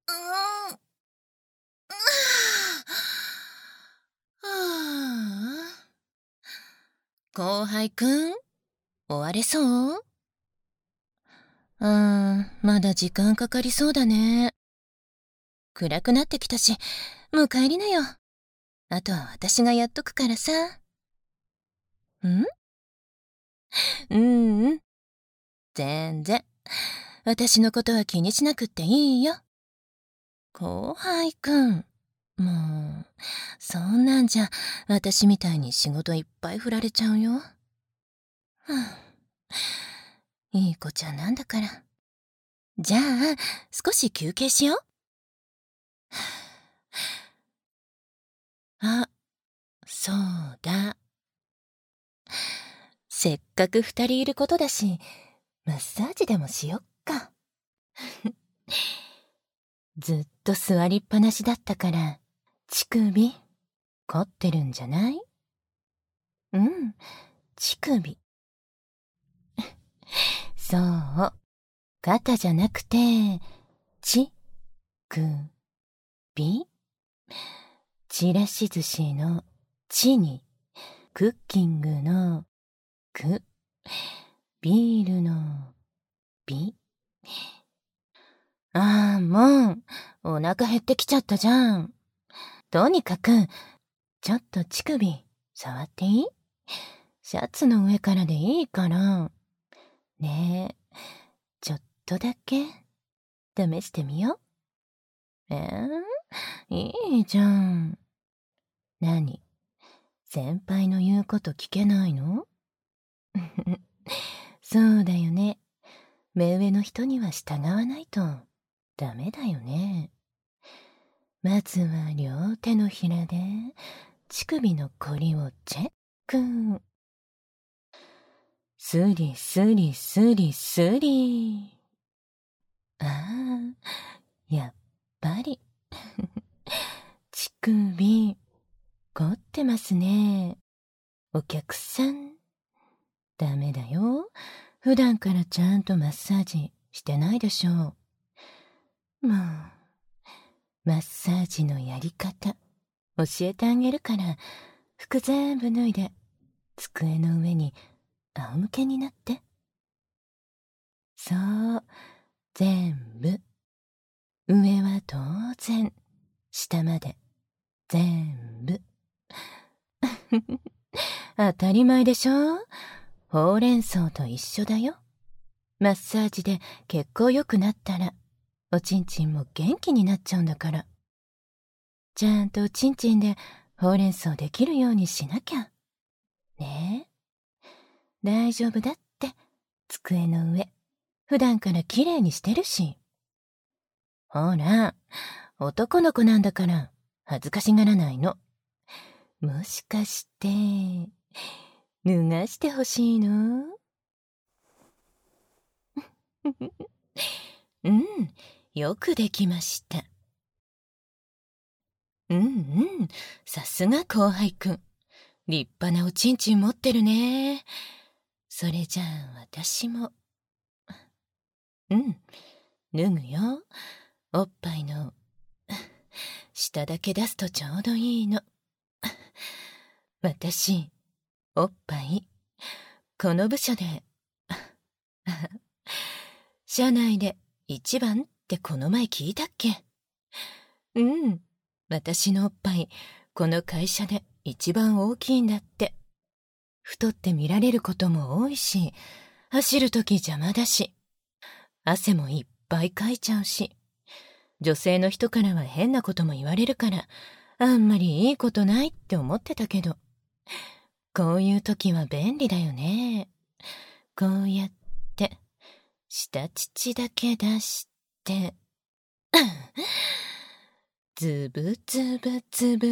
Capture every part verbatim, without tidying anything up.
ーん。はあ。後輩くん、終われそう？あー、まだ時間かかりそうだね。暗くなってきたし、もう帰りなよ。あとは私がやっとくからさ。ん？うんうん。全然。私のことは気にしなくっていいよ。後輩くん。もう、そんなんじゃ、私みたいに仕事いっぱい振られちゃうよ。はあ、いい子ちゃんなんだから。じゃあ、少し休憩しよう。あ、そうだ。せっかく二人いることだし、マッサージでもしよっか。ずっと座りっぱなしだったから、乳首、凝ってるんじゃない？うん、乳首。そう、肩じゃなくて、ち、く、び？ちらし寿司のちに、クッキングのく、ビールのび。ああ、もう、お腹減ってきちゃったじゃん。とにかく、ちょっと乳首、触っていい？シャツの上からでいいから。ねえ、ちょっとだけ、試してみよう。えー、いいじゃん。何？先輩の言うこと聞けないの？そうだよね。目上の人には従わないとダメだよね。まずは両手のひらで乳首のこりをチェック。スリスリスリスリ。ああ、やっぱり。乳首、凝ってますね。お客さん。ダメだよ。普段からちゃんとマッサージしてないでしょう。もう、マッサージのやり方、教えてあげるから、服全部脱いで、机の上に仰向けになって。そう、全部。上は当然、下まで、全部。当たり前でしょ？ほうれん草と一緒だよ。マッサージで血行良くなったら、おちんちんも元気になっちゃうんだから。ちゃんとおちんちんでほうれん草できるようにしなきゃ。ねえ。大丈夫だって、机の上、普段からきれいにしてるし。ほら、男の子なんだから、恥ずかしがらないの。もしかして、脱がしてほしいの？うん、よくできました。うんうん、さすが後輩くん。立派なおちんちん持ってるね。それじゃあ私も。うん、脱ぐよ。おっぱいの下だけ出すとちょうどいいの。私、おっぱい、この部署で、社内で一番ってこの前聞いたっけ？うん、私のおっぱい、この会社で一番大きいんだって。太って見られることも多いし、走るとき邪魔だし、汗もいっぱいかいちゃうし、女性の人からは変なことも言われるから、あんまりいいことないって思ってたけど、こういう時は便利だよね。こうやって、下乳だけ出して、ズブズブズブ。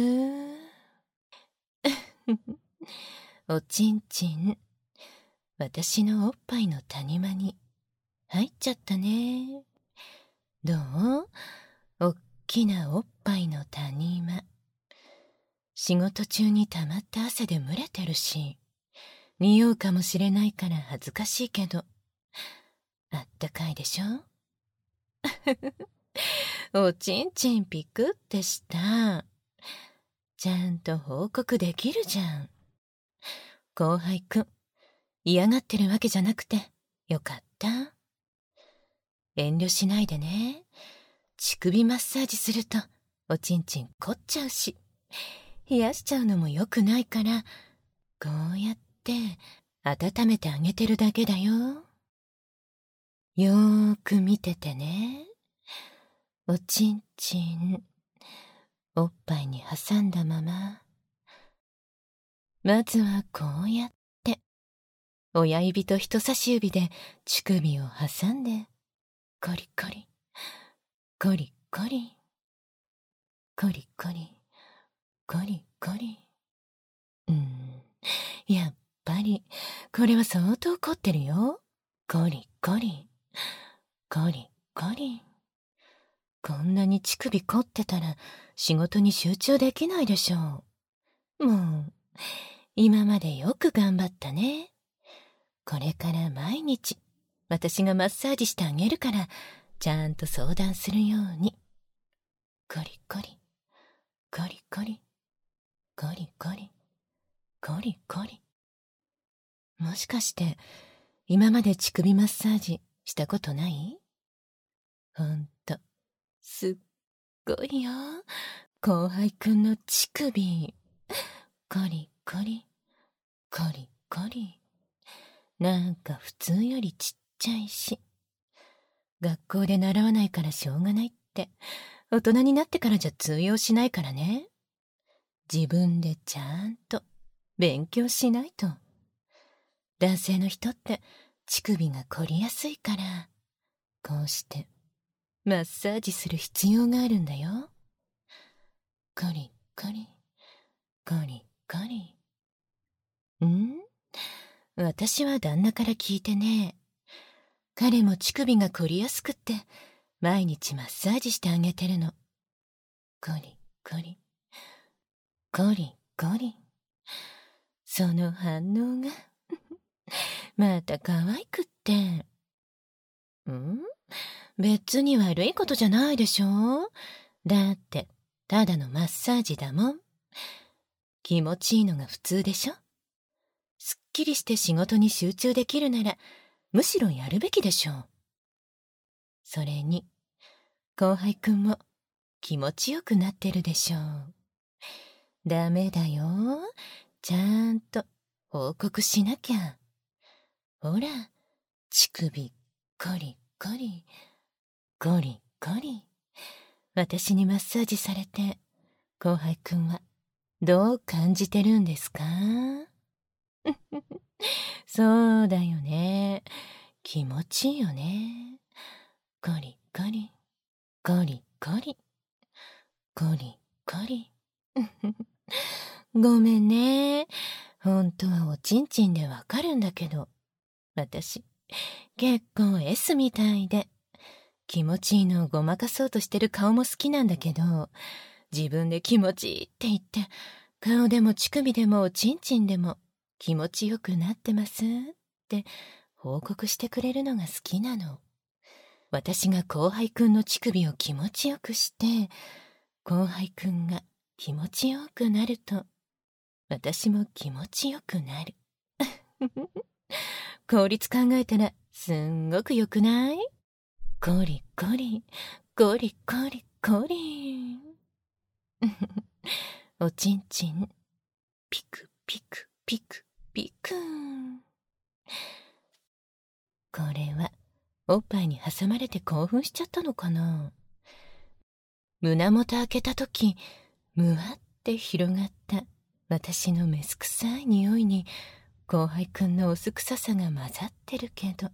おちんちん、私のおっぱいの谷間に入っちゃったね。どう？おっきなおっぱいの谷間。仕事中に溜まった汗で蒸れてるし、匂うかもしれないから恥ずかしいけど、あったかいでしょ？ おちんちんピクってした。ちゃんと報告できるじゃん。後輩くん、嫌がってるわけじゃなくてよかった。遠慮しないでね。乳首マッサージするとおちんちん凝っちゃうし、冷やしちゃうのもよくないから、こうやって温めてあげてるだけだよ。よーく見ててね。おちんちん、おっぱいに挟んだまま。まずはこうやって、親指と人差し指で乳首を挟んで、コリコリ、コリコリ、コリコリ、コリコリ。うーん、やっぱり、これは相当凝ってるよ。コリコリ、コリコリ。こんなに乳首凝ってたら仕事に集中できないでしょう。もう、今までよく頑張ったね。これから毎日、私がマッサージしてあげるから、ちゃんと相談するように。コリコリ、コリコリ、コリコリ、コリコリ。もしかして、今まで乳首マッサージしたことない？ほんと、すっごいよ。後輩くんの乳首。コリコリ、コリコリ。なんか普通よりちっちゃいし。学校で習わないからしょうがないって、大人になってからじゃ通用しないからね。自分でちゃんと勉強しないと。男性の人って乳首が凝りやすいから、こうしてマッサージする必要があるんだよ。コリコリ、コリコリ。ん？私は旦那から聞いてね。彼も乳首が凝りやすくって、毎日マッサージしてあげてるの。コリコリ、コリコリ。その反応がまた可愛くって。ん？別に悪いことじゃないでしょ？だって、ただのマッサージだもん。気持ちいいのが普通でしょ？すっきりして仕事に集中できるなら、むしろやるべきでしょう。それに、後輩くんも気持ちよくなってるでしょう。ダメだよ。ちゃんと報告しなきゃ。ほら、乳首、コリコリ、コリコリ。私にマッサージされて、後輩くんはどう感じてるんですか？そうだよね。気持ちいいよね。コリコリ、コリコリ、コリコリ。ごめんね。本当はおちんちんでわかるんだけど、私、結構 S みたいで、気持ちいいのをごまかそうとしてる顔も好きなんだけど、自分で気持ちいいって言って、顔でも乳首でもおちんちんでも気持ちよくなってますって報告してくれるのが好きなの。私が後輩くんの乳首を気持ちよくして、後輩くんが気持ちよくなると、私も気持ちよくなる。効率考えたらすんごくよくない？コリコリ、コリコリコリ。おちんちん、ピクピクピクピク。これはおっぱいに挟まれて興奮しちゃったのかな。胸元開けたとき、むわって広がった私のメス臭い匂いに、後輩くんのオス臭さが混ざってるけど。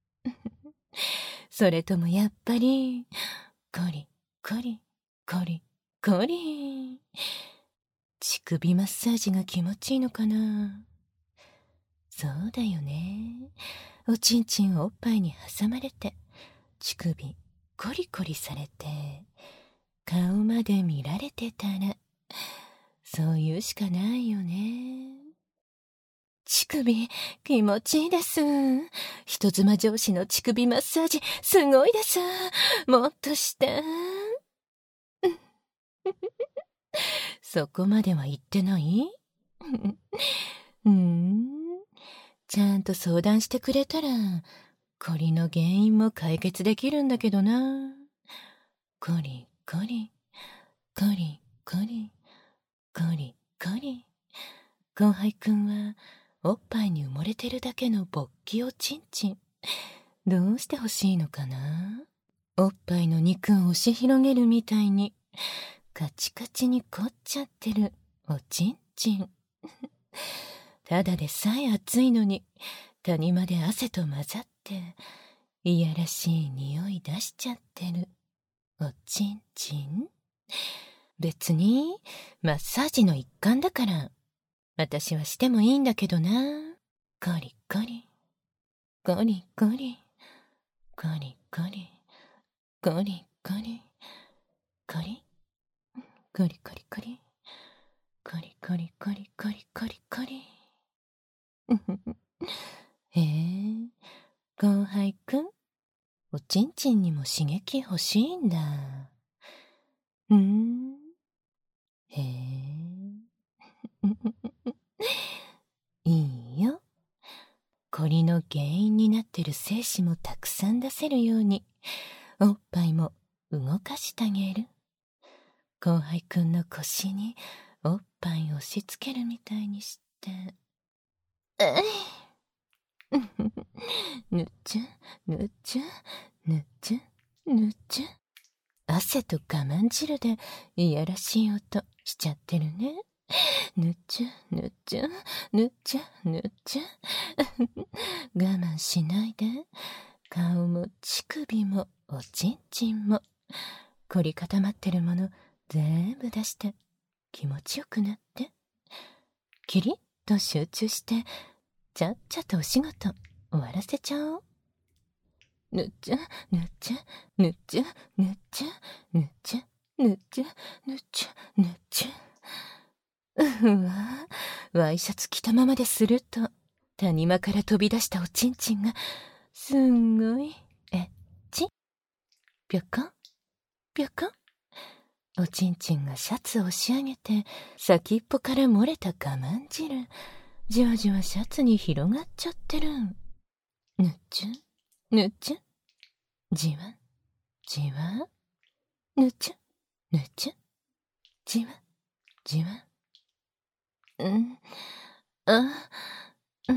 それともやっぱり、コリコリコリコリ。乳首マッサージが気持ちいいのかな。そうだよね。おちんちんおっぱいに挟まれて、乳首コリコリされて、顔まで見られてたら、そう言うしかないよね。乳首気持ちいいです。人妻上司の乳首マッサージすごいです。もっとして。 そこまでは言ってない？うーん。ちゃんと相談してくれたら、こりの原因も解決できるんだけどな。こりこり、こりこり、こりこり。後輩くんは、おっぱいに埋もれてるだけの勃起おちんちん。どうしてほしいのかな？おっぱいの肉を押し広げるみたいに、カチカチに凝っちゃってるおちんちん。ただでさえ暑いのに、谷間で汗と混ざって、いやらしい匂い出しちゃってるおちんちん。別に、マッサージの一環だから、私はしてもいいんだけどな。コリコリ、コリコリ、コリコリ、コリコリ、コリ、コリコリコリ、コリコリコリコリコリコリ。へえ、後輩くん、おちんちんにも刺激欲しいんだ。うーん、へえ。いいよ。こりの原因になってる精子もたくさん出せるように、おっぱいも動かしてあげる。後輩くんの腰におっぱい押し付けるみたいにして。ぬちゅ、ぬちゅ、ぬちゅ、ぬちゅ。汗と我慢汁でいやらしい音しちゃってるね。ぬちゅ、ぬちゅ、ぬちゅ、ぬちゅ。我慢しないで。顔も乳首もおちんちんも凝り固まってるもの全部出して気持ちよくなって。キリッと集中してちゃっちゃとお仕事終わらせちゃおう。ぬちゅ、ぬちゅ、ぬちゅ、ぬちゅ、ぬちゅ、ぬちゅ、ぬちゅ、ぬちゅ。うわぁ、ワイシャツ着たままですると、谷間から飛び出したおちんちんが、すんごい、エッチ。ぴょこん、ぴょこん。おちんちんがシャツを押し上げて、先っぽから漏れた我慢汁、じわじわシャツに広がっちゃってるん。ぬっちゅ、ぬっちゅ、じわ、じわ、ぬちゅ、ぬちゅ、じわ、じわ。うん、あ、うん、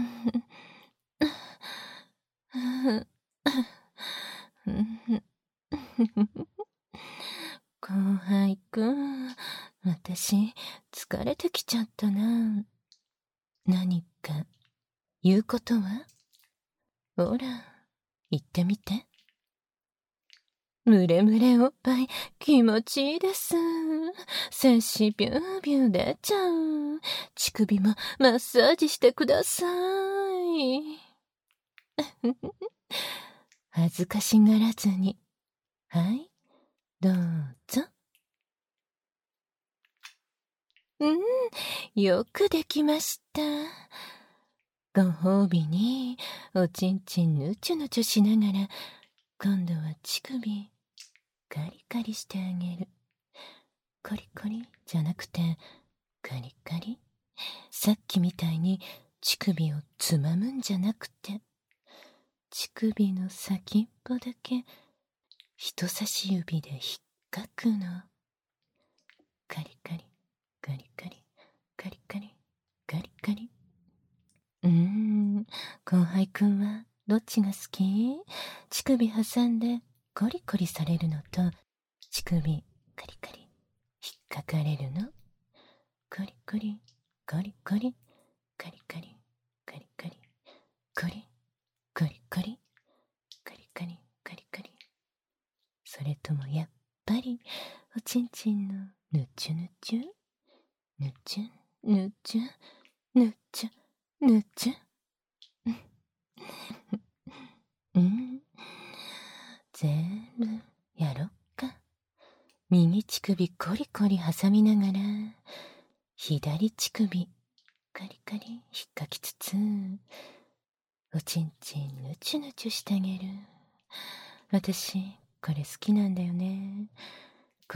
後輩くん、私、疲れてきちゃったな。何か、言うことは？ほら、言ってみて。むれむれおっぱい、気持ちいいです。精子ビュービュー出ちゃう。乳首もマッサージしてください。恥ずかしがらずに。はい、どうぞ。うん、よくできました。ご褒美に、おちんちんぬちゅぬちゅしながら、今度は乳首、カリカリしてあげる。コリコリじゃなくて、カリカリ。さっきみたいに乳首をつまむんじゃなくて、乳首の先っぽだけ人差し指で引っかくの。カリカリ、カリカリ、カリカリ、カリカリ。うーん、後輩くんはどっちが好き？乳首挟んでコリコリされるのと、乳首カリカリ引っかかれるの？コリコリ、コリコリ、カリカリ、カリカリ、コリ、コリコリ、カリカリ、カリカリ。それともやっぱりおちんちんのぬちゅぬちゅ、ぬちゅ、ぬちゅ、ぬちゅ、ぬちゅ。うん、全部やろっか。右乳首コリコリ挟みながら、左乳首カリカリ引っかきつつ、おちんちんぬちゅぬちゅしてあげる。私、これ好きなんだよね。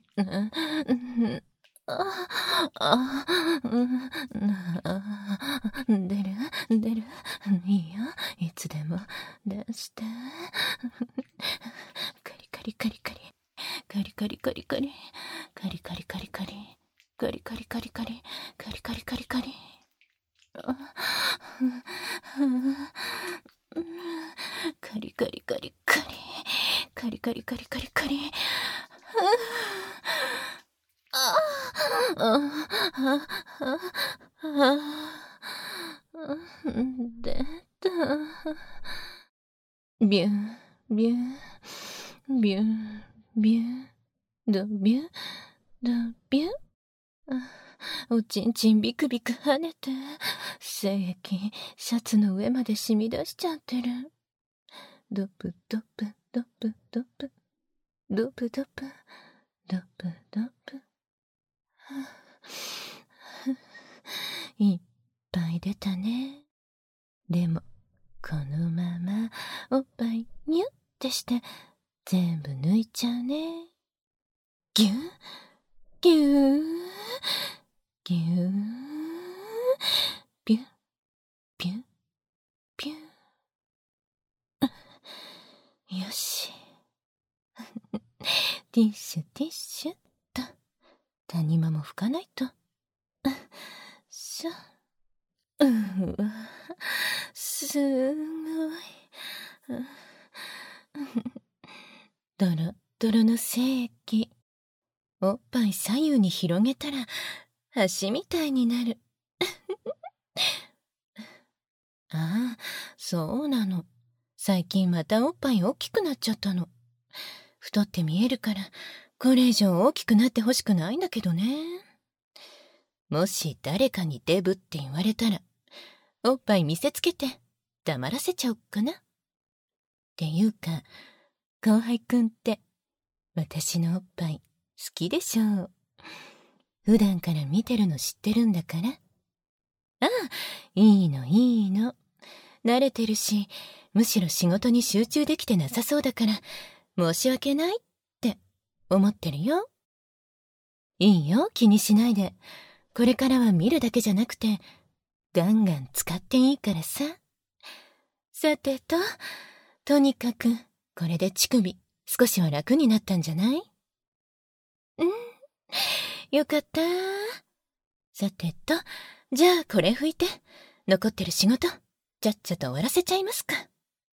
あ、あ、うん、あ、出る、出る。いいよ、いつでも出して。カリカリカリカリ。カリカリカリカリ。カリカリカリカリ。カリカリカリカリ。カリカリカリカリ。カリカリカリカリ。カリカリカリカリカリ。ああ、ああ、出た。ビュン、ビュン、ビュン、 ビュー、ドビュー、ドビュー。おちんちんビクビク跳ねて、精液、シャツの上まで染み出しちゃってる。ドプドプドプドプ、ドプドプ、ドプドプ。いっぱい出たね。でも、このままおっぱいニュッてして全部抜いちゃうね。ギュッギューギューピュッピュッピュッ。よし。ティッシュティッシュっと谷間も拭かないと。しょ。うわ、すごい。ドロドロの精液。おっぱい左右に広げたら橋みたいになる。ああ、そうなの。最近またおっぱい大きくなっちゃったの。太って見えるからこれ以上大きくなってほしくないんだけどね。もし誰かにデブって言われたらおっぱい見せつけて黙らせちゃおっかな。っていうか、後輩くんって私のおっぱい好きでしょう。普段から見てるの知ってるんだから。ああ、いいのいいの。慣れてるし、むしろ仕事に集中できてなさそうだから申し訳ないって思ってるよ。いいよ、気にしないで。これからは見るだけじゃなくてガンガン使っていいからさ。さてと、とにかくこれで乳首少しは楽になったんじゃない？うん、よかった。さてと、じゃあこれ拭いて残ってる仕事ちゃっちゃと終わらせちゃいますか。